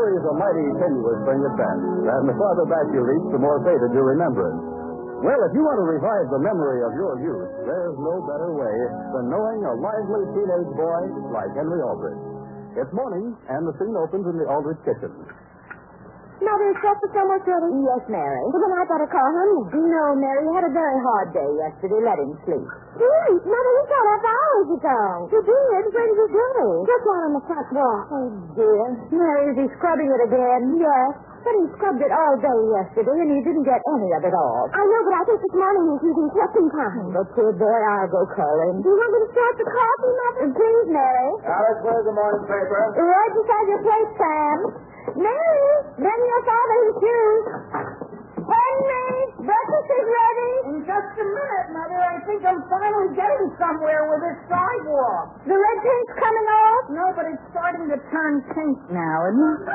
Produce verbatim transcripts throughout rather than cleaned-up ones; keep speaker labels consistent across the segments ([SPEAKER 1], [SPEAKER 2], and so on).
[SPEAKER 1] memory's a mighty tenuous thing at best, and the farther back you reach, the more faded you remember it. Well, if you want to revive the memory of your youth, there's no better way than knowing a lively teenage boy like Henry Aldrich. It's morning, and the scene opens in the Aldrich kitchen.
[SPEAKER 2] Mother, is breakfast almost ready?
[SPEAKER 3] Yes, Mary.
[SPEAKER 2] Well, then I'd better call him.
[SPEAKER 3] No, Mary, you had a very hard day yesterday. Let him sleep.
[SPEAKER 2] Sleep? Mother, he got up hours ago.
[SPEAKER 3] You did? Where did you go?
[SPEAKER 2] Just out on the front walk.
[SPEAKER 3] Oh, dear. Mary, is he scrubbing it again?
[SPEAKER 2] Yes.
[SPEAKER 3] But he scrubbed it all day yesterday, and he didn't get any of it off.
[SPEAKER 2] I know, but I think this morning he's using cooking time.
[SPEAKER 3] Look, kid, boy, I'll go call him.
[SPEAKER 2] Do you want me to start the coffee, Mother?
[SPEAKER 3] Please, Mary.
[SPEAKER 1] Alice, where's the morning paper?
[SPEAKER 3] Right beside your plate, Sam. Mary, bring your father his shoes. Henry, breakfast is ready.
[SPEAKER 4] In just a minute, Mother. I think I'm finally getting somewhere with this sidewalk.
[SPEAKER 3] The red paint's coming off?
[SPEAKER 4] No, but it's starting to turn pink now, isn't it?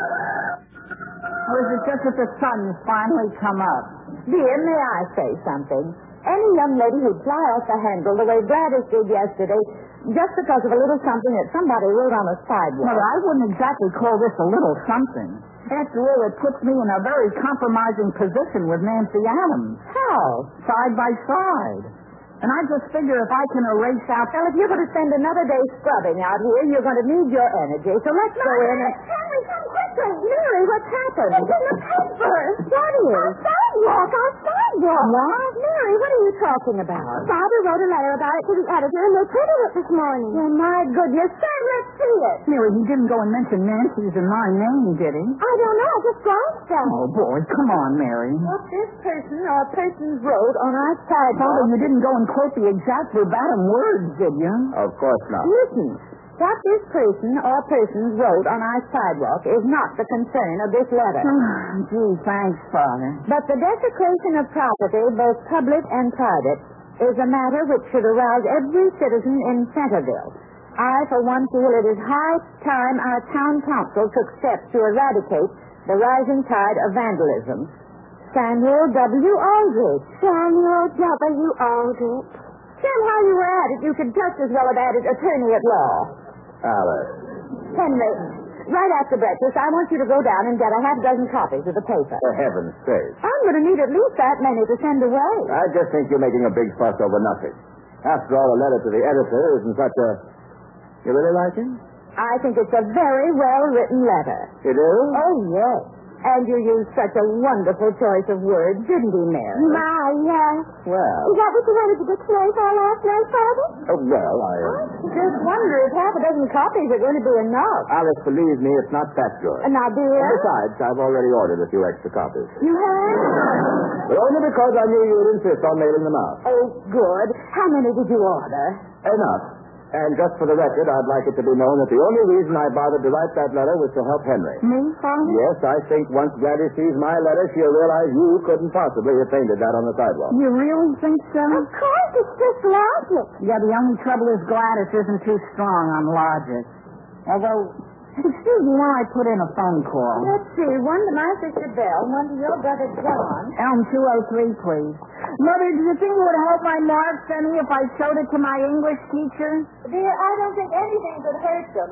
[SPEAKER 4] Or is it just that the sun's finally come up?
[SPEAKER 3] Dear, may I say something? Any young lady who'd fly off the handle the way Gladys did yesterday, just because of a little something that somebody wrote on a sidewalk.
[SPEAKER 4] Mother, I wouldn't exactly call this a little something. After all, it puts me in a very compromising position with Nancy Adams.
[SPEAKER 3] How?
[SPEAKER 4] Side by side. And I just figure if I can erase out...
[SPEAKER 3] Well, if you're going to spend another day scrubbing out here, you're going to need your energy. So let's go in and...
[SPEAKER 2] Henry, come quickly.
[SPEAKER 3] Mary, what's happened?
[SPEAKER 2] It's in the paper.
[SPEAKER 3] What is?
[SPEAKER 2] Our sidewalk, our sidewalk.
[SPEAKER 3] What? Mary, what are you talking about?
[SPEAKER 2] Father wrote a letter about it to the editor, and they printed it this morning.
[SPEAKER 3] Oh, my goodness. Sam, let's see it.
[SPEAKER 4] Mary, he didn't go and mention Nancy's and my name, did he?
[SPEAKER 2] I don't know. I just glanced at it.
[SPEAKER 4] Oh, boy, come on, Mary.
[SPEAKER 3] What this person or persons wrote on our sidewalk...
[SPEAKER 4] Father, you didn't go and quote the exact verbatim words, did you?
[SPEAKER 1] Of course not.
[SPEAKER 3] Listen, what this person or persons wrote on our sidewalk is not the concern of this letter.
[SPEAKER 4] Gee, thanks, Father.
[SPEAKER 3] But the desecration of property, both public and private, is a matter which should arouse every citizen in Centerville. I, for one, feel it is high time our town council took steps to eradicate the rising tide of vandalism. Samuel W. Aldrich.
[SPEAKER 2] Samuel W. Aldrich.
[SPEAKER 3] Sam, while you were at it, you could just as well have added attorney at law.
[SPEAKER 1] Alice.
[SPEAKER 3] Henry, right after breakfast, I want you to go down and get a half dozen copies of the paper.
[SPEAKER 1] For heaven's sake.
[SPEAKER 3] I'm going to need at least that many to send away.
[SPEAKER 1] I just think you're making a big fuss over nothing. After all, a letter to the editor isn't such a... You really like him?
[SPEAKER 3] I think it's a very well-written letter.
[SPEAKER 1] You do?
[SPEAKER 3] Oh, yes. And you used such a wonderful choice of words, didn't he, Mary?
[SPEAKER 2] My, yes.
[SPEAKER 1] Well...
[SPEAKER 2] Is that what you wanted to dictionary for last night, Father?
[SPEAKER 1] Oh, well, I... Uh...
[SPEAKER 3] Just wonder if half a dozen copies are going to be enough.
[SPEAKER 1] Alice, believe me, it's not that good.
[SPEAKER 3] And now, dear...
[SPEAKER 1] And besides, I've already ordered a few extra copies.
[SPEAKER 3] You have?
[SPEAKER 1] But only because I knew you would insist on mailing them out.
[SPEAKER 3] Oh, good. How many did you order?
[SPEAKER 1] Enough. And just for the record, I'd like it to be known that the only reason I bothered to write that letter was to help Henry.
[SPEAKER 3] Me, Father?
[SPEAKER 1] Yes, I think once Gladys sees my letter, she'll realize you couldn't possibly have painted that on the sidewalk.
[SPEAKER 4] You really think so?
[SPEAKER 2] Of course, it's just logic.
[SPEAKER 4] Yeah, the only trouble is Gladys isn't too strong on logic. Although... Excuse me while I put in a phone call.
[SPEAKER 3] Let's see. One to my sister Belle, one to your brother John.
[SPEAKER 4] Elm two oh three, please. Mother, do you think it would help my marks any if I showed it to my English teacher?
[SPEAKER 3] Dear, I don't think anything could hurt them.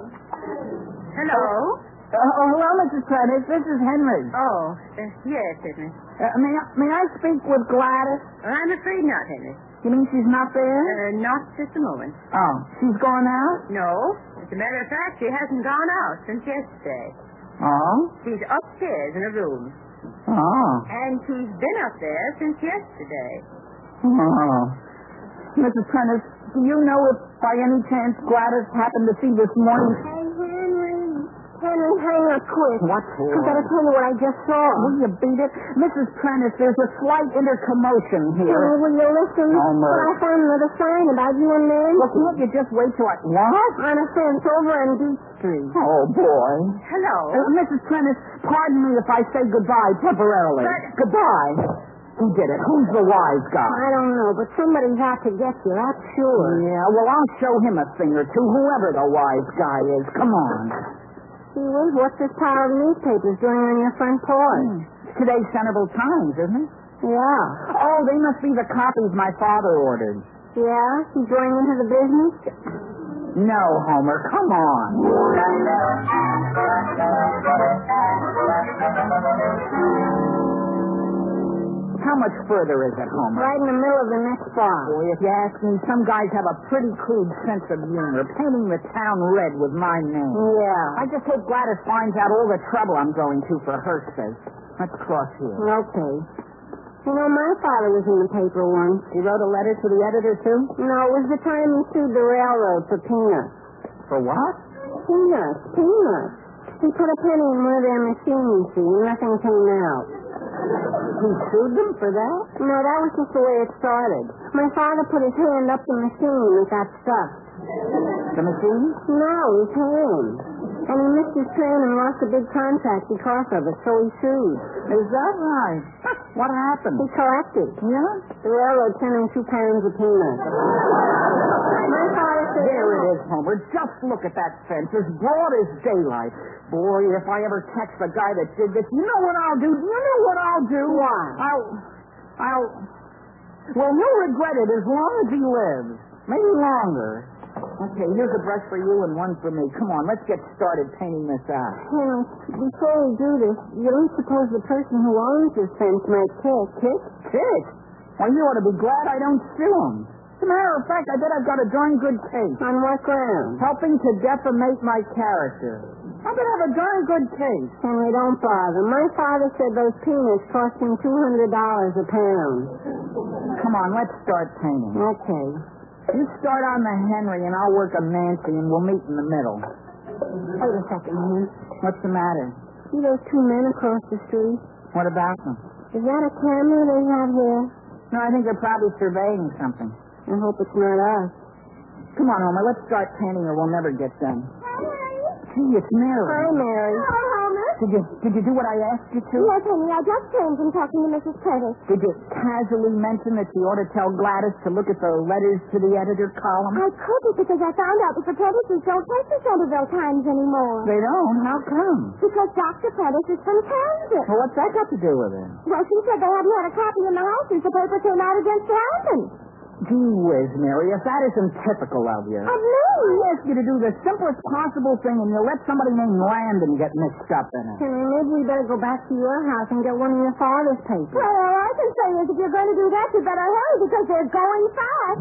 [SPEAKER 4] Hello? Uh, oh, hello, Missus Prentice. This is Henry.
[SPEAKER 5] Oh, uh, yes, Henry.
[SPEAKER 4] Uh, may, I, may I speak with Gladys?
[SPEAKER 5] I'm afraid not, Henry.
[SPEAKER 4] You mean she's not there?
[SPEAKER 5] Uh, not just a moment.
[SPEAKER 4] Oh, she's gone out?
[SPEAKER 5] No. As a matter of fact, she hasn't gone out since yesterday.
[SPEAKER 4] Oh?
[SPEAKER 5] She's upstairs in a room.
[SPEAKER 4] Oh.
[SPEAKER 5] And she's been up there since yesterday.
[SPEAKER 4] Oh. Missus Prentice, do you know if by any chance Gladys happened to see this morning?
[SPEAKER 2] Hey, Henry. Henry, hang up quick.
[SPEAKER 4] What for?
[SPEAKER 2] I've got to tell you what I just saw.
[SPEAKER 4] Will you beat it? Missus Prentice, there's a slight intercommotion here.
[SPEAKER 2] Henry, will you listen?
[SPEAKER 4] Homer.
[SPEAKER 2] Well, I found another sign about you and Nan.
[SPEAKER 4] Well, can't you just wait till I... What?
[SPEAKER 2] On a fence over on Beach Street.
[SPEAKER 4] Oh, boy.
[SPEAKER 5] Hello?
[SPEAKER 4] Uh, Missus Prentice, pardon me if I say goodbye temporarily.
[SPEAKER 5] But-
[SPEAKER 4] Goodbye. Who did it? Who's the wise guy?
[SPEAKER 2] I don't know, but somebody's out to get you, that's sure.
[SPEAKER 4] Yeah, well, I'll show him a thing or two, whoever the wise guy is. Come on.
[SPEAKER 2] Gee whiz, what's this pile of newspapers doing on your front porch?
[SPEAKER 4] Hmm. Today's Centerville Times, isn't it?
[SPEAKER 2] Yeah.
[SPEAKER 4] Oh, they must be the copies my father ordered.
[SPEAKER 2] Yeah? He's going into the business?
[SPEAKER 4] No, Homer, come on. much further is it, Homer?
[SPEAKER 2] Right in the middle of the next bar.
[SPEAKER 4] Boy, if you ask me, some guys have a pretty crude sense of humor, painting the town red with my name.
[SPEAKER 2] Yeah.
[SPEAKER 4] I just hope Gladys finds out all the trouble I'm going to for her sake. Let's cross here.
[SPEAKER 2] Okay. You know, my father was in the paper once.
[SPEAKER 4] He wrote a letter to the editor, too?
[SPEAKER 2] No, it was the time he sued the railroad for peanuts.
[SPEAKER 4] For what?
[SPEAKER 2] Peanuts, peanuts. He put a penny in one of their machines, see, and nothing came out.
[SPEAKER 4] He sued them for that?
[SPEAKER 2] No, that was just the way it started. My father put his hand up the machine and it got stuck.
[SPEAKER 4] The machine?
[SPEAKER 2] No, his hand. And he missed his train and lost a big contract because of it, so he sued.
[SPEAKER 4] Is that right? What happened?
[SPEAKER 2] He collected.
[SPEAKER 4] Yeah?
[SPEAKER 2] The railroad sent him two pounds of peanuts. My father said...
[SPEAKER 4] There it is, Homer. Just look at that fence, as broad as daylight. Boy, if I ever catch the guy that did this, you know what I'll do? You know what I'll do?
[SPEAKER 2] What?
[SPEAKER 4] I'll... I'll... Well, he'll regret it as long as he lives. Maybe longer. Okay, here's a brush for you and one for me. Come on, let's get started painting this out.
[SPEAKER 2] Henry, before we do this, you don't suppose the person who owns this fence might kick? Kick?
[SPEAKER 4] Kick? Why, you ought to be glad I don't sue him. As a matter of fact, I bet I've got a darn good case.
[SPEAKER 2] On what ground?
[SPEAKER 4] Helping to defamate my character. I bet I have a darn good case.
[SPEAKER 2] Henry, don't bother. My father said those peanuts cost him two hundred dollars a pound.
[SPEAKER 4] Come on, let's start painting.
[SPEAKER 2] Okay.
[SPEAKER 4] You start on the Henry, and I'll work on Nancy, and we'll meet in the middle.
[SPEAKER 2] Wait a second, Henry.
[SPEAKER 4] What's the matter?
[SPEAKER 2] See those two men across the street?
[SPEAKER 4] What about them?
[SPEAKER 2] Is that a camera they have here?
[SPEAKER 4] No, I think they're probably surveying something.
[SPEAKER 2] I hope it's not us.
[SPEAKER 4] Come on, Homer, let's start painting or we'll never get done. Gee, it's Mary.
[SPEAKER 2] Hi, Mary.
[SPEAKER 5] Hello, Homer.
[SPEAKER 4] Did you, did you do what I asked you to?
[SPEAKER 5] Yes, honey, I just came from talking to Missus Curtis.
[SPEAKER 4] Did you casually mention that you ought to tell Gladys to look at the letters to the editor column?
[SPEAKER 5] I couldn't because I found out that the Pettis don't take the Centerville Times anymore.
[SPEAKER 4] They don't? How come?
[SPEAKER 5] Because Doctor Pettis is from Kansas.
[SPEAKER 4] Well, what's that got to do with it?
[SPEAKER 5] Well, she said they hadn't had a copy in the house since the paper came out against Landon.
[SPEAKER 4] Gee whiz, Mary, if that isn't typical of you.
[SPEAKER 5] Of me?
[SPEAKER 4] I ask you to do the simplest possible thing, and you let somebody named Landon get mixed up in it.
[SPEAKER 2] Henry, maybe we better go back to your house and get one of your father's papers.
[SPEAKER 5] Well, all I can say is if you're going to do that, you better hurry because they're going fast.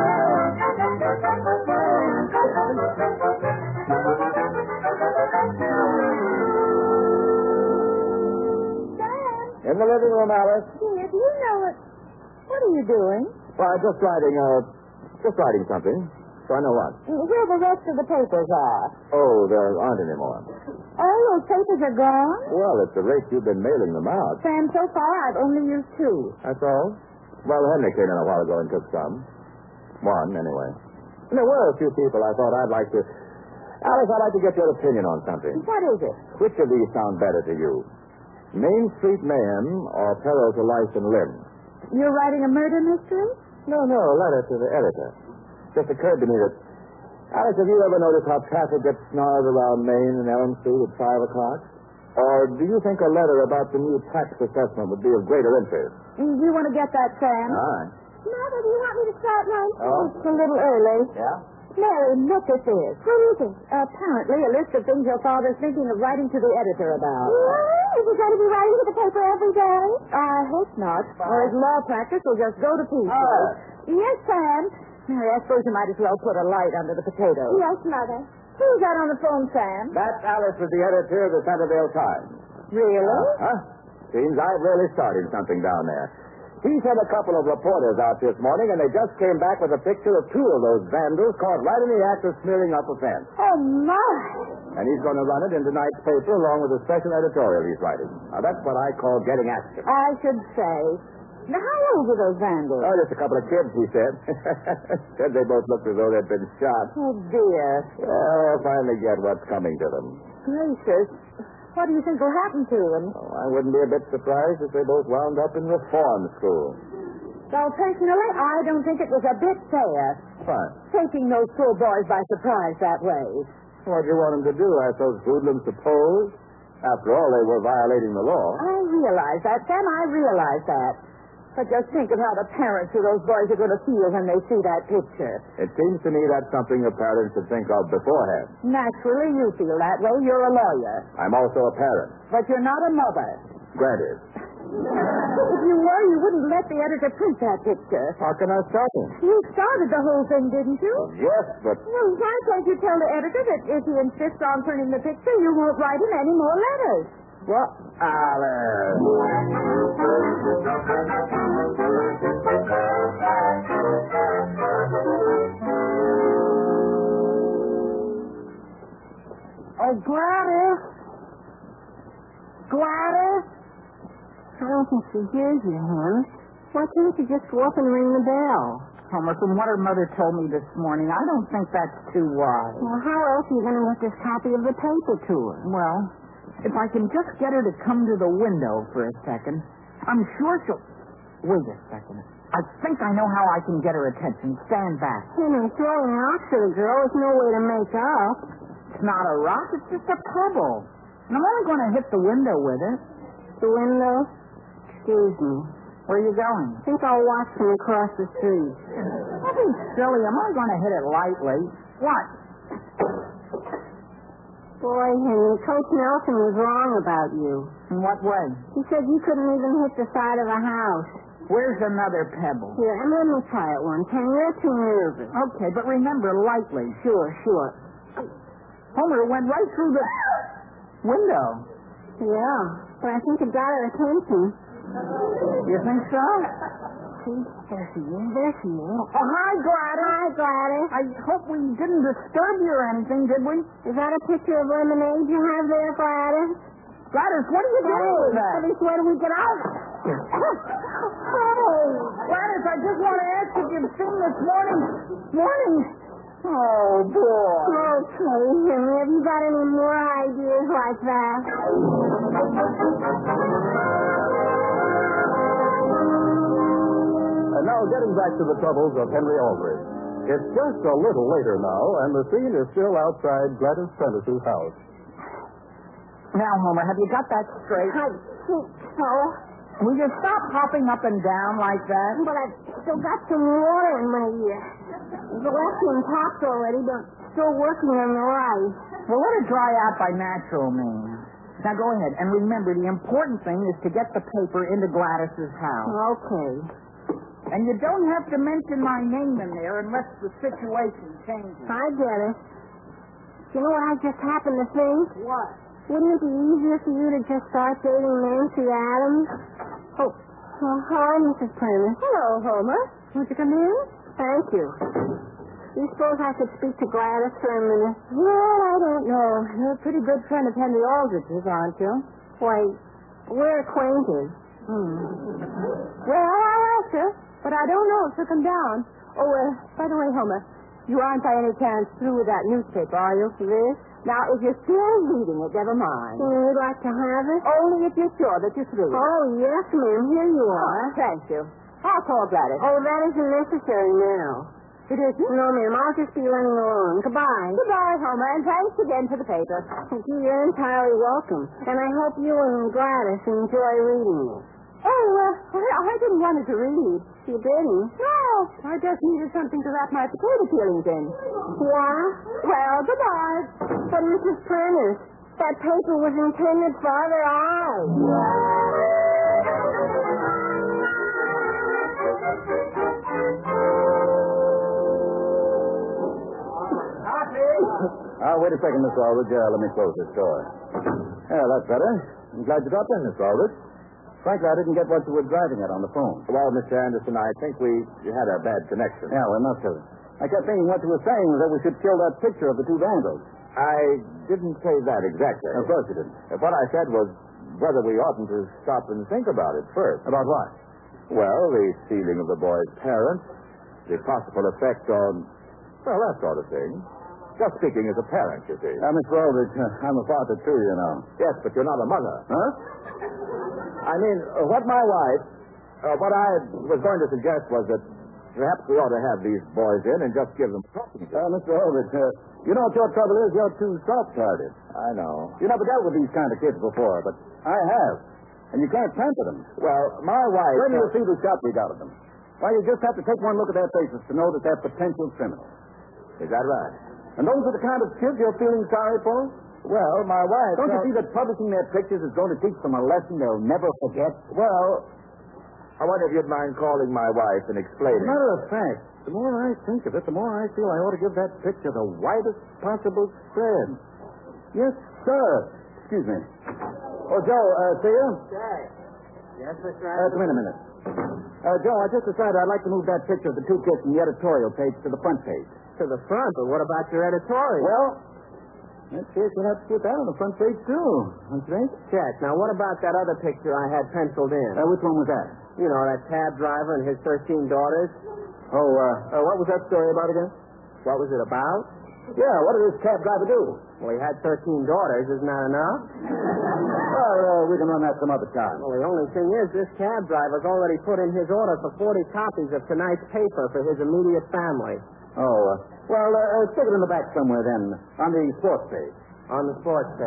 [SPEAKER 1] In the living room, Alice.
[SPEAKER 3] Dear, do you know what... What are you doing?
[SPEAKER 1] Well, just writing, uh, just writing something. So I know what.
[SPEAKER 3] Where the rest of the papers are.
[SPEAKER 1] Oh, there aren't any more.
[SPEAKER 3] All those papers are gone?
[SPEAKER 1] Well, at the rate you've been mailing them out.
[SPEAKER 3] Sam, so far I've only used two.
[SPEAKER 1] That's all? Well, Henry came in a while ago and took some. One, anyway. And there were a few people I thought I'd like to... Alice, I'd like to get your opinion on something.
[SPEAKER 3] What is it?
[SPEAKER 1] Which of these sound better to you? Main Street Mayhem or Peril to Life and Limb?
[SPEAKER 3] You're writing a murder mystery?
[SPEAKER 1] No, no, a letter to the editor. Just occurred to me that... Alice, have you ever noticed how traffic gets snarled around Main and Elm Street at five o'clock? Or do you think a letter about the new tax assessment would be of greater interest?
[SPEAKER 3] Do you want to get that, Sam?
[SPEAKER 1] All right.
[SPEAKER 5] Mother, do you want me to start now?
[SPEAKER 1] Oh?
[SPEAKER 3] It's a little early.
[SPEAKER 1] Yeah?
[SPEAKER 3] Mary, look at this.
[SPEAKER 5] What is it?
[SPEAKER 3] Apparently a list of things your father's thinking of writing to the editor about.
[SPEAKER 5] What? Is he going to be writing to the paper every day?
[SPEAKER 3] I hope not. Or his law practice will just go to pieces.
[SPEAKER 1] Oh.
[SPEAKER 3] Yes, Sam. Mary, I suppose you might as well put a light under the potatoes.
[SPEAKER 5] Yes, Mother.
[SPEAKER 3] Who's that on the phone, Sam?
[SPEAKER 1] That's Alice is the editor of the Centerville Times.
[SPEAKER 3] Really?
[SPEAKER 1] Huh? Seems I've really started something down there. He sent a couple of reporters out this morning, and they just came back with a picture of two of those vandals caught right in the act of smearing up a fence.
[SPEAKER 3] Oh, my.
[SPEAKER 1] And he's going to run it in tonight's paper along with a special editorial he's writing. Now, that's what I call getting action.
[SPEAKER 3] I should say. Now, how old were those vandals?
[SPEAKER 1] Oh, just a couple of kids, he said. Said they both looked as though they'd been shot.
[SPEAKER 3] Oh, dear.
[SPEAKER 1] Well, we'll finally get what's coming to them.
[SPEAKER 3] Gracious. What do you think will happen to them?
[SPEAKER 1] Oh, I wouldn't be a bit surprised if they both wound up in reform school.
[SPEAKER 3] Well, personally, I don't think it was a bit fair.
[SPEAKER 1] Fine.
[SPEAKER 3] Taking those poor boys by surprise that way.
[SPEAKER 1] What do you want them to do? I suppose hoodlums to pose? After all, they were violating the law.
[SPEAKER 3] I realize that, Sam. I realize that. But just think of how the parents of those boys are going to feel when they see that picture.
[SPEAKER 1] It seems to me that's something a parent should think of beforehand.
[SPEAKER 3] Naturally, you feel that way. You're a lawyer.
[SPEAKER 1] I'm also a parent.
[SPEAKER 3] But you're not a mother.
[SPEAKER 1] Granted.
[SPEAKER 3] If you were, you wouldn't let the editor print that picture.
[SPEAKER 1] How can I stop him?
[SPEAKER 3] You started the whole thing, didn't you?
[SPEAKER 1] Yes, but...
[SPEAKER 3] Well, why can't you tell the editor that if he insists on printing the picture, you won't write him any more letters?
[SPEAKER 1] What? Alice.
[SPEAKER 4] Oh, Gladys. Gladys.
[SPEAKER 2] I don't think she hears you, Hen. Why can't you just go up and ring the bell?
[SPEAKER 4] Homer, from what her mother told me this morning, I don't think that's too wise.
[SPEAKER 2] Well, how else are you going to get this copy of the paper to her?
[SPEAKER 4] Well, if I can just get her to come to the window for a second, I'm sure she'll... Wait a second. I think I know how I can get her attention. Stand back.
[SPEAKER 2] Henry, throwing rocks at a girl is no way to make up.
[SPEAKER 4] It's not a rock, it's just a pebble. And I'm only going to hit the window with it.
[SPEAKER 2] The window? Excuse me.
[SPEAKER 4] Where are you going?
[SPEAKER 2] I think I'll watch from across the street.
[SPEAKER 4] Don't be silly. I'm only going to hit it lightly. What?
[SPEAKER 2] Boy, Henry, Coach Nelson was wrong about you.
[SPEAKER 4] In what way?
[SPEAKER 2] He said you couldn't even hit the side of a house.
[SPEAKER 4] Where's another pebble?
[SPEAKER 2] Here, and let me try it one time. You're too nervous.
[SPEAKER 4] Okay, but remember, lightly.
[SPEAKER 2] Sure, sure.
[SPEAKER 4] Homer, it went right through the window.
[SPEAKER 2] Yeah, but I think it got her attention.
[SPEAKER 4] You think so?
[SPEAKER 2] See, there she is. There she is.
[SPEAKER 4] Oh, hi, Gladys.
[SPEAKER 2] Hi, Gladys.
[SPEAKER 4] I hope we didn't disturb you or anything, did we?
[SPEAKER 2] Is that a picture of lemonade you have there, Gladys?
[SPEAKER 4] Gladys, what are you doing with that?
[SPEAKER 2] Gladys, where do we get out?
[SPEAKER 4] Oh, Gladys, I just want to ask if you've seen this morning. Morning. Oh, boy.
[SPEAKER 2] Okay, Henry, have you got any more ideas like that?
[SPEAKER 1] And now, getting back to the troubles of Henry Aldrich. It's just a little later now, and the scene is still outside Gladys Prentice's house.
[SPEAKER 4] Now, Homer, have you got that straight?
[SPEAKER 2] I think so.
[SPEAKER 4] Will you stop hopping up and down like that?
[SPEAKER 2] But I've still got some water in my ear. The left one popped already, but still working on the right.
[SPEAKER 4] Well, let it dry out by natural means. Now, go ahead. And remember, the important thing is to get the paper into Gladys's house.
[SPEAKER 2] Okay.
[SPEAKER 4] And you don't have to mention my name in there unless the situation changes.
[SPEAKER 2] I get it. You know what I just happened to think?
[SPEAKER 4] What?
[SPEAKER 2] Wouldn't it be easier for you to just start dating Nancy Adams? Oh, well, hi, Missus Prentice.
[SPEAKER 3] Hello, Homer. Won't you come in?
[SPEAKER 2] Thank you. Do you suppose I could speak to Gladys for a minute?
[SPEAKER 3] Well, I don't know. You're a pretty good friend of Henry Aldrich's, aren't you?
[SPEAKER 2] Why, we're acquainted.
[SPEAKER 3] Hmm. Well, I'll ask her, but I don't know if she'll come down. Oh, uh, by the way, Homer, you aren't by any chance through with that newspaper, are you?
[SPEAKER 2] This?
[SPEAKER 3] Now, if you're still reading it, never mind.
[SPEAKER 2] You'd like to have it?
[SPEAKER 3] Only if you're sure that you're through.
[SPEAKER 2] Oh, yes, ma'am. Here you are.
[SPEAKER 3] Oh, thank you. I'll call Gladys.
[SPEAKER 2] Oh, that isn't necessary now.
[SPEAKER 3] It isn't?
[SPEAKER 2] No, ma'am. I'll just be running along. Goodbye.
[SPEAKER 3] Goodbye, Homer, and thanks again for the paper.
[SPEAKER 2] Thank you. You're entirely welcome. And I hope you and Gladys enjoy reading it.
[SPEAKER 3] Oh, uh, I, I didn't want her to read.
[SPEAKER 2] You didn't?
[SPEAKER 3] No, I just needed something to wrap my potato peelings in.
[SPEAKER 2] What?
[SPEAKER 3] Well, goodbye.
[SPEAKER 2] But, Missus Prentice, that paper was intended for other eyes.
[SPEAKER 1] Ah, wait a second, Mister Aldrich. Uh, let me close this door. Yeah, that's better. I'm glad you got in, Mister Aldrich. Frankly, I didn't get what you were driving at on the phone.
[SPEAKER 6] Well, Mister Anderson, I think we had a bad connection.
[SPEAKER 1] Yeah, we must have. I kept thinking what you were saying was that we should kill that picture of the two vandals.
[SPEAKER 6] I didn't say that exactly.
[SPEAKER 1] Of course you didn't.
[SPEAKER 6] Uh, What I said was whether we oughtn't to stop and think about it first.
[SPEAKER 1] About what?
[SPEAKER 6] Well, the stealing of the boy's parents, the possible effect on, well, that sort of thing. Just speaking as a parent, you see.
[SPEAKER 1] Uh, Mister Aldrich, uh, I'm a father, too, you know.
[SPEAKER 6] Yes, but you're not a mother.
[SPEAKER 1] Huh?
[SPEAKER 6] I mean, uh, what my wife, uh, what I was going to suggest was that perhaps we ought to have these boys in and just give them talking to.
[SPEAKER 1] Uh, Mister Aldrich, uh, you know what your trouble is? You're too soft-hearted.
[SPEAKER 6] I know.
[SPEAKER 1] You never dealt with these kind of kids before, but I have. And you can't pamper them.
[SPEAKER 6] Well, my wife...
[SPEAKER 1] When you see the shot we got of them, why, you just have to take one look at their faces to know that they're potential criminals.
[SPEAKER 6] Is that right?
[SPEAKER 1] And those are the kind of kids you're feeling sorry for? Well, my wife...
[SPEAKER 6] Don't you
[SPEAKER 1] uh,
[SPEAKER 6] see that publishing their pictures is going to teach them a lesson they'll never forget?
[SPEAKER 1] Well,
[SPEAKER 6] I wonder if you'd mind calling my wife and
[SPEAKER 1] as
[SPEAKER 6] explaining.
[SPEAKER 1] a matter of fact, the more I think of it, the more I feel I ought to give that picture the widest possible spread. Yes, sir. Excuse me. Oh, Joe, uh, see you?
[SPEAKER 4] Yes, Mister
[SPEAKER 1] Uh, come in a minute. Uh, Joe, I just decided I'd like to move that picture of the two kids from the editorial page to the front page.
[SPEAKER 4] To the front, but what about your editorial?
[SPEAKER 1] Well, let's see if we'll have to put that on the front page, too. Don't you think?
[SPEAKER 4] check. Now, what about that other picture I had penciled in?
[SPEAKER 1] Uh, which one was that?
[SPEAKER 4] You know, that cab driver and his thirteen daughters.
[SPEAKER 1] Oh, uh, uh, what was that story about again?
[SPEAKER 4] What was it about?
[SPEAKER 1] Yeah, what did this cab driver do?
[SPEAKER 4] Well, he had thirteen daughters. Isn't that enough?
[SPEAKER 1] Well, uh, we can run that some other time.
[SPEAKER 4] Well, the only thing is, this cab driver's already put in his order for forty copies of tonight's paper for his immediate family.
[SPEAKER 1] Oh, uh, well, uh, uh, stick it in the back somewhere then, on the sports page.
[SPEAKER 4] On the sports page.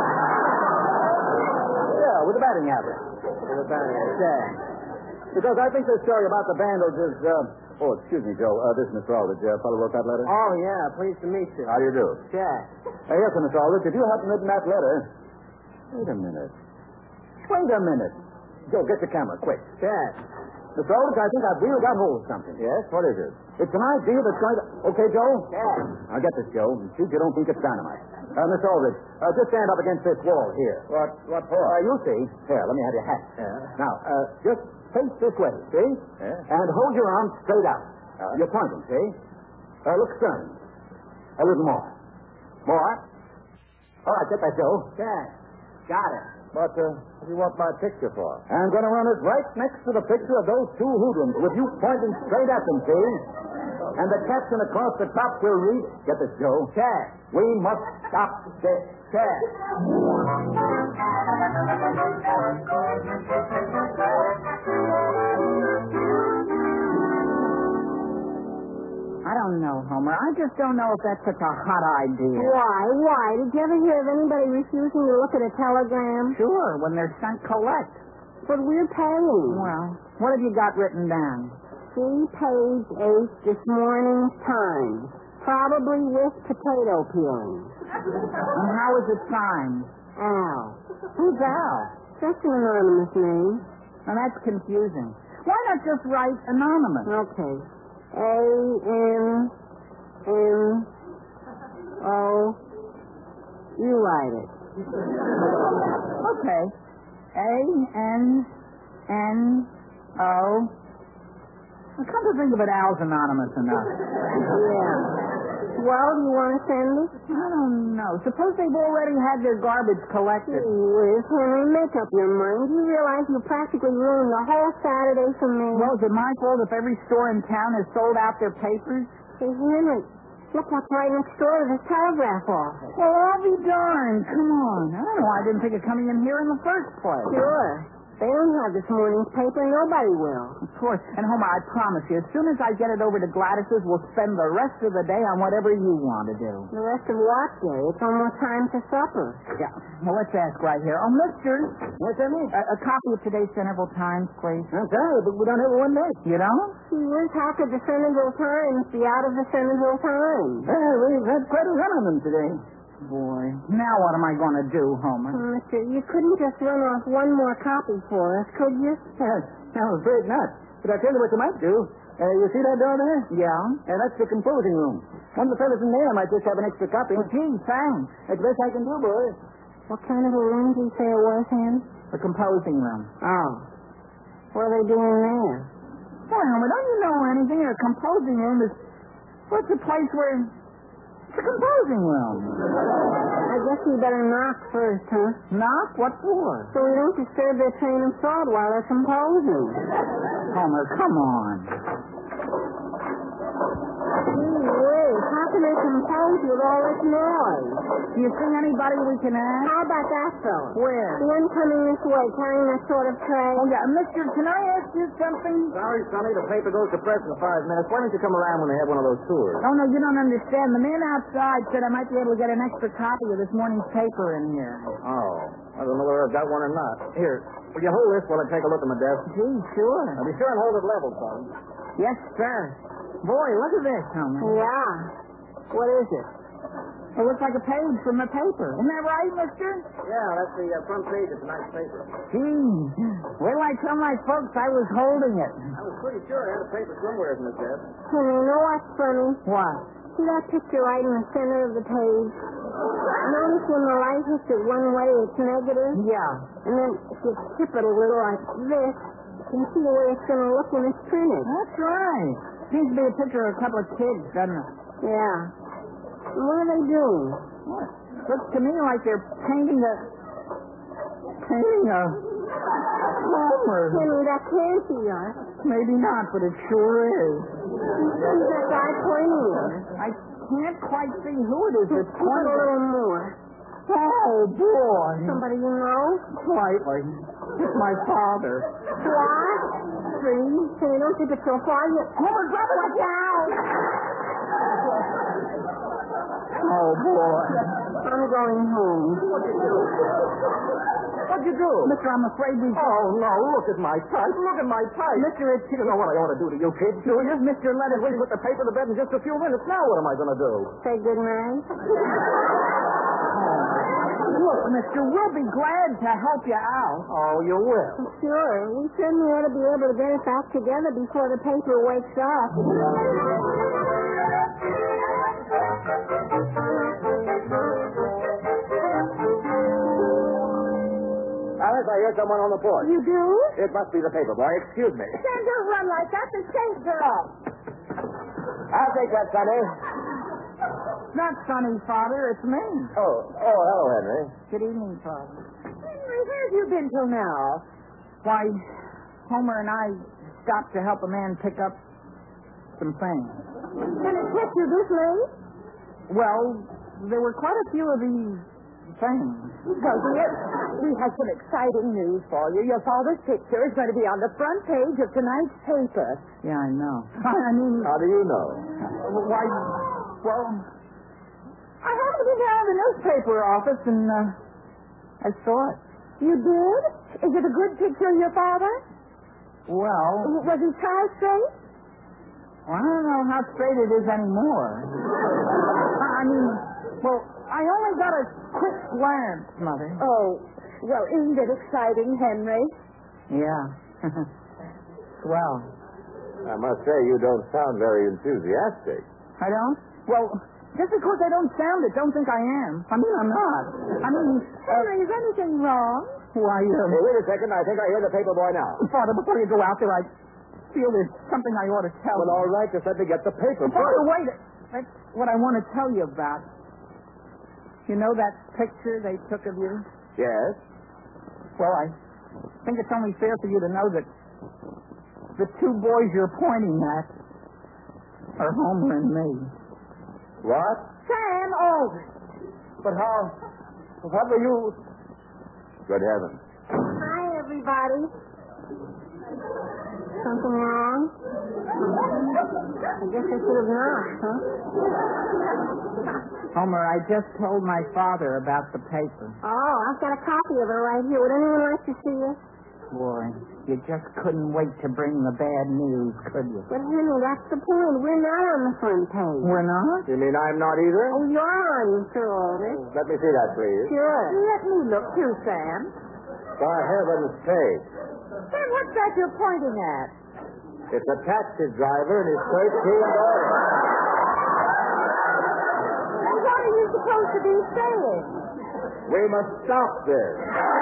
[SPEAKER 1] Yeah, with the batting average.
[SPEAKER 4] With a banner. Check.
[SPEAKER 1] Because I think this story about the Vandals is, uh, oh, excuse me, Joe, uh, this is Mister Aldrich. Uh, fellow wrote that letter?
[SPEAKER 4] Oh, yeah. Pleased to meet you.
[SPEAKER 1] How do you do?
[SPEAKER 4] Check.
[SPEAKER 1] Uh, yes, sir, Mister Aldrich, if you haven't written that letter... Wait a minute. Wait a minute. Joe, get the camera, quick.
[SPEAKER 4] Check.
[SPEAKER 1] Mister Aldrich, I think I've really got hold of something. Yes? What is it? It's an idea that's going to... Okay, Joe?
[SPEAKER 4] Check.
[SPEAKER 1] Now get this, Joe. and See if you don't think it's dynamite. Uh, Mister Aldrich, uh, just stand up against this wall here.
[SPEAKER 6] What, what for?
[SPEAKER 1] Uh, you see. Here, let me have your hat.
[SPEAKER 6] Yeah.
[SPEAKER 1] Now, uh, just face this way, see?
[SPEAKER 6] Yeah.
[SPEAKER 1] And hold your arms straight out.
[SPEAKER 6] Uh.
[SPEAKER 1] You're pointing, see? Uh, look stern. A little more. More. All right, get that, Joe.
[SPEAKER 4] Check. Got it.
[SPEAKER 6] What, uh, what do you want my picture for?
[SPEAKER 1] I'm going to run it right next to the picture of those two hoodlums with you pointing straight at them, see? And the caption across the top will read, get this, Joe.
[SPEAKER 4] Check.
[SPEAKER 1] We must stop this.
[SPEAKER 4] Check.
[SPEAKER 3] I don't know, Homer. I just don't know if that's such a hot idea.
[SPEAKER 2] Why? Why? Did you ever hear of anybody refusing to look at a telegram?
[SPEAKER 3] Sure, when they're sent collect.
[SPEAKER 2] But we're paying.
[SPEAKER 3] Well, what have you got written down?
[SPEAKER 2] See page eight this morning's Times. Probably with potato peeling.
[SPEAKER 3] And how is it signed?
[SPEAKER 2] Al.
[SPEAKER 3] Who's Al?
[SPEAKER 2] Just an anonymous name.
[SPEAKER 3] Now, that's confusing. Why not just write anonymous?
[SPEAKER 2] Okay. A N N O. You write it.
[SPEAKER 3] Okay. A N N O. Well, come to think of it, Al's anonymous enough.
[SPEAKER 2] Yeah. Well, do you want to send it?
[SPEAKER 3] I don't know. Suppose they've already had their garbage collected.
[SPEAKER 2] Gee whiz, Henry, make up your mind. You realize you practically ruined the whole Saturday for me.
[SPEAKER 3] Well, is it my fault if every store in town has sold out their papers?
[SPEAKER 2] Hey, Henry, look what's right next door to this telegraph office.
[SPEAKER 3] Well, I'll be darned. Come on. I don't know why I didn't think of coming in here in the first place.
[SPEAKER 2] Sure. They don't have this morning's paper. Nobody will.
[SPEAKER 3] Of course. And, Homer, I promise you, as soon as I get it over to Gladys's, we'll spend the rest of the day on whatever you want to do.
[SPEAKER 2] The rest of what day? It's almost time for supper.
[SPEAKER 3] Yeah. Well, let's ask right here. Oh, mister.
[SPEAKER 1] Yes, Emily?
[SPEAKER 3] A, a copy of today's Centerville Times, please.
[SPEAKER 1] I'm sorry, but we don't have it one day.
[SPEAKER 3] You don't?
[SPEAKER 2] Gee whiz, how could the Centerville Times be out of the Centerville Times?
[SPEAKER 1] Well, we've had quite a run on them today.
[SPEAKER 3] Boy. Now what am I going to do, Homer?
[SPEAKER 2] Oh, mister, you couldn't just run off one more copy for us, could you?
[SPEAKER 1] Yes, I'm afraid not. But I'll tell you what you might do. Uh, you see that door there?
[SPEAKER 3] Yeah?
[SPEAKER 1] Uh, that's the composing room. One of the fellows in there might just have an extra copy.
[SPEAKER 3] Well, gee, thanks.
[SPEAKER 1] That's the best I can do, boy.
[SPEAKER 2] What kind of a room did you say it was, Hen?
[SPEAKER 3] The composing room.
[SPEAKER 2] Oh. What are they doing there?
[SPEAKER 3] Boy, Homer, don't you know anything? A composing room is... What's a place where... It's a composing room.
[SPEAKER 2] I guess we better knock first, huh?
[SPEAKER 3] Knock? What for?
[SPEAKER 2] So we don't disturb their train of thought while they're composing.
[SPEAKER 3] Homer, come on.
[SPEAKER 2] Gee whiz, how can they compose with all this noise?
[SPEAKER 3] Do you see anybody we can ask?
[SPEAKER 2] How about that fellow?
[SPEAKER 3] Where?
[SPEAKER 2] The one coming this way, carrying that sort of tray.
[SPEAKER 3] Oh, yeah. Mister, can I ask you something?
[SPEAKER 6] Sorry, Sonny, the paper goes to press in five minutes. Why don't you come around when they have one of those tours?
[SPEAKER 3] Oh, no, you don't understand. The man outside said I might be able to get an extra copy of this morning's paper in here.
[SPEAKER 6] Oh, I don't know whether I've got one or not. Here, will you hold this while I take a look at my desk?
[SPEAKER 3] Gee, sure.
[SPEAKER 6] Now, be sure and hold it level, son.
[SPEAKER 3] Yes, sir. Boy, look at this, Homer.
[SPEAKER 2] Yeah. What is it?
[SPEAKER 4] It looks like a page from a paper. Isn't that right, mister?
[SPEAKER 6] Yeah, that's the uh, front page of tonight's paper.
[SPEAKER 4] Gee, wait till I tell my folks I was holding it.
[SPEAKER 6] I was pretty sure I had a paper somewhere in the desk.
[SPEAKER 2] Henry, you know what's funny?
[SPEAKER 4] What?
[SPEAKER 2] See that picture right in the center of the page? Notice when the light hits it one way, it's negative?
[SPEAKER 4] Yeah.
[SPEAKER 2] And then if you tip it a little like this, you can see the way it's going to look when it's printed.
[SPEAKER 4] That's right. Seems to be a picture of a couple of kids, doesn't it?
[SPEAKER 2] Yeah. And what are they doing?
[SPEAKER 4] What? Looks to me like they're painting a... painting a... Homer.
[SPEAKER 2] Henry, that can't be us.
[SPEAKER 4] Maybe not, but it sure is.
[SPEAKER 2] Who's that guy pointing at?
[SPEAKER 4] I can't quite see who it is that's
[SPEAKER 2] Tip it a
[SPEAKER 4] pointing.
[SPEAKER 2] little more.
[SPEAKER 4] Oh, boy.
[SPEAKER 2] Somebody you know?
[SPEAKER 4] Slightly. It's my father.
[SPEAKER 2] What? Three. Henry, don't tip it so far. You... Homer, drop it like out.
[SPEAKER 4] Oh, boy.
[SPEAKER 2] I'm going home.
[SPEAKER 6] What'd you do?
[SPEAKER 4] Mister, I'm afraid we...
[SPEAKER 6] Oh, no, look at my type. Look at my type.
[SPEAKER 4] Mister, it's...
[SPEAKER 6] You don't know what I ought to do to you kids, do you?
[SPEAKER 4] Mister, let us...
[SPEAKER 6] We put the paper to bed in just a few minutes. Now what am I going to do?
[SPEAKER 2] Say good night.
[SPEAKER 4] Look, mister, we'll be glad to help you out.
[SPEAKER 6] Oh, you will.
[SPEAKER 2] Sure. We certainly ought to be able to get it back together before the paper wakes up.
[SPEAKER 6] Alice, I hear someone on the porch.
[SPEAKER 2] You do?
[SPEAKER 6] It must be the paper boy. Excuse me.
[SPEAKER 2] Sam, don't run like that. The shades are off.
[SPEAKER 6] I'll take that, Sonny.
[SPEAKER 4] Not Sonny, Father. It's me.
[SPEAKER 6] Oh, oh, hello, Henry.
[SPEAKER 4] Good evening, Father.
[SPEAKER 3] Henry, where have you been till now?
[SPEAKER 4] Why, Homer and I stopped to help a man pick up some things.
[SPEAKER 2] Can it catch you this late?
[SPEAKER 4] Well, there were quite a few of these things.
[SPEAKER 3] Well, dear, we have some exciting news for you. Your father's picture is going to be on the front page of tonight's paper.
[SPEAKER 4] Yeah, I know. I mean,
[SPEAKER 6] How do you know?
[SPEAKER 4] why, well, I happened to be down at the newspaper office and uh, I saw it.
[SPEAKER 3] You did? Is it a good picture of your father?
[SPEAKER 4] Well,
[SPEAKER 3] Was his tie straight?
[SPEAKER 4] I don't know how straight it is anymore. I mean, well, I only got a quick glance, Mother.
[SPEAKER 3] Oh, well, isn't it exciting, Henry?
[SPEAKER 4] Yeah. Swell.
[SPEAKER 6] I must say, you don't sound very enthusiastic.
[SPEAKER 4] I don't? Well, just because I don't sound it, don't think I am. I mean, I'm not. I mean, uh,
[SPEAKER 3] Henry, is anything wrong?
[SPEAKER 4] why, um,
[SPEAKER 6] Hey, wait a second. I think I hear the paper boy now.
[SPEAKER 4] Father, before you go out there, I feel there's something I ought to tell
[SPEAKER 6] Well,
[SPEAKER 4] you.
[SPEAKER 6] all right. Just let me get the paper
[SPEAKER 4] Father,
[SPEAKER 6] first.
[SPEAKER 4] wait. That's what I want to tell you about. You know that picture they took of you?
[SPEAKER 6] Yes?
[SPEAKER 4] Well, I think it's only fair for you to know that the two boys you're pointing at are Homer and me.
[SPEAKER 6] What?
[SPEAKER 3] Sam Aldrich.
[SPEAKER 6] But how? What were you... Good heavens.
[SPEAKER 2] Hi, everybody. Something wrong? I guess I should have knocked, huh?
[SPEAKER 4] Homer, I just told my father about the paper.
[SPEAKER 2] Oh, I've got a copy of it right here. Would anyone like to see it?
[SPEAKER 4] Boy, you just couldn't wait to bring the bad news, could you?
[SPEAKER 2] But, Henry, that's the point. We're not on the front page.
[SPEAKER 4] We're not?
[SPEAKER 6] You mean I'm not either?
[SPEAKER 2] Oh, you're on, Mister Aldrich.
[SPEAKER 6] Let me see that, please.
[SPEAKER 2] Sure.
[SPEAKER 3] Let me look too, Sam.
[SPEAKER 6] For heaven's sake.
[SPEAKER 3] Sam, what's that you're pointing at?
[SPEAKER 6] It's a taxi driver and his thirteen daughters.
[SPEAKER 3] And what are you supposed to be saying?
[SPEAKER 6] We must stop this.